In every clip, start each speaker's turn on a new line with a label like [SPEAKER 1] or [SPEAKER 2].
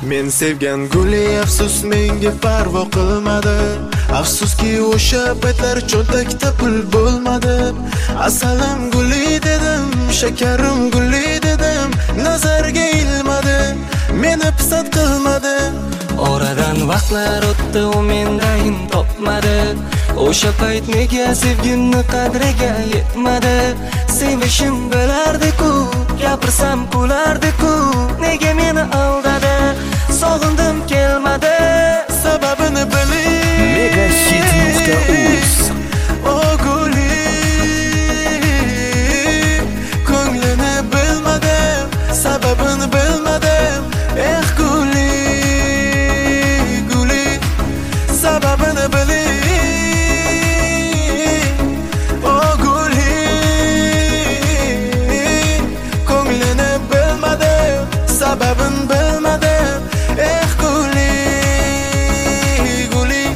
[SPEAKER 1] Men sevgan guli afsus menga parvo qilmadi. Afsuski o'sha paytlar cho'ntakda pul bo'lmadi. Asalim guli dedim, shakarim guli dedim, nazarga ilmadi, meni pisand qilmadi.
[SPEAKER 2] Oradan vaqtlar o'tdi, u mendan topmadi. O'sha payt nega sevgimni qadriga yetmadi? Sevishim bo'lardi-ku, gapirsam kulardi-ku, nega meni aldadi? Sog'indim kelmadi,
[SPEAKER 1] Sababini biling.
[SPEAKER 3] Megahit.uz
[SPEAKER 1] O guli, ko'nglini bilmadim, sababini bilmadim. Guli, guli, sababini biling. O guli, ko'nglini bilmadim, sababini bilmadim. Guli, guli.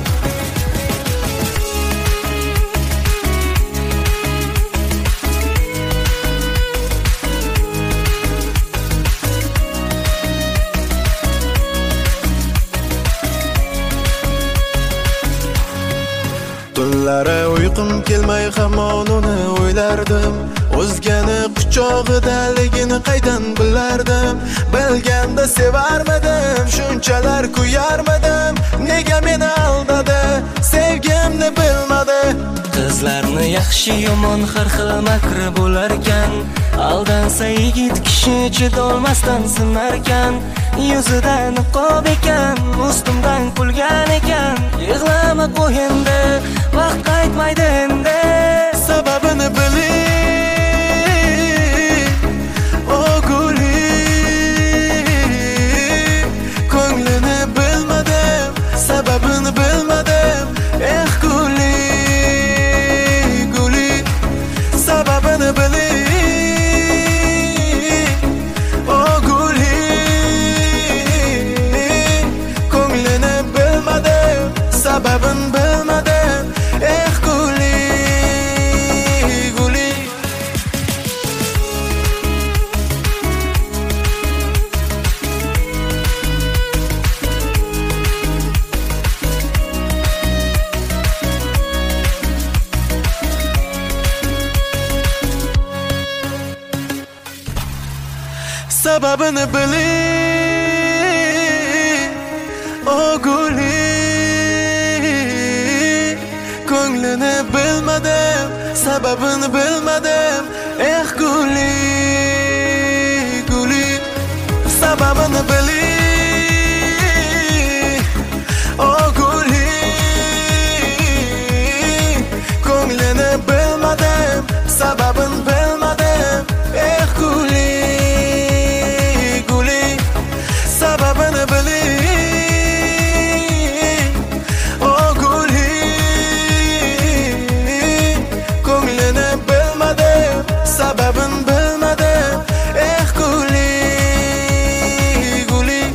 [SPEAKER 1] Tunlari uyqum kelmay hamon uni o'ylardim. O'zgani quchog'idaligini qaydan bilardim? Bilganda sevarmidim, shunchalar kuyarmidim. Nega meni aldadi, sevgimni bilmadi.
[SPEAKER 2] qizlarni yaxshi yomon har xil makri bo'larkan. Aldansa yigit kishi chidolmasdan sinarkan. Yuzida niqob ekan, ustimdan kulgan ekan. Yig'lama qo'yindi, vaqt qaytmaydi endi.
[SPEAKER 1] Sababini biling. O guli, ko'nglini bilmadim, sababini bilmadim. Guli, guli, sababini biling. O guli, ko'nglini bilmadim, sababini bilmadim. Guli, guli. Sababini biling. O guli, ko'nglini bilmadim, sababini bilmadim. Guli, guli, sababini biling. O guli, ko'nglini bilmadim, sababini bilmadim. Guli, guli, sababini biling. O guli, ko'nglini bilmadim, sababini bilmadim. Guli, guli.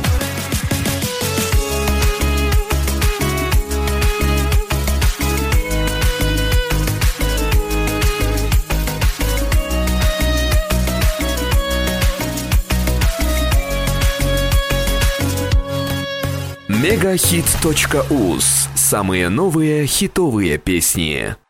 [SPEAKER 3] Megahit.uz. Самые новые хитовые песни.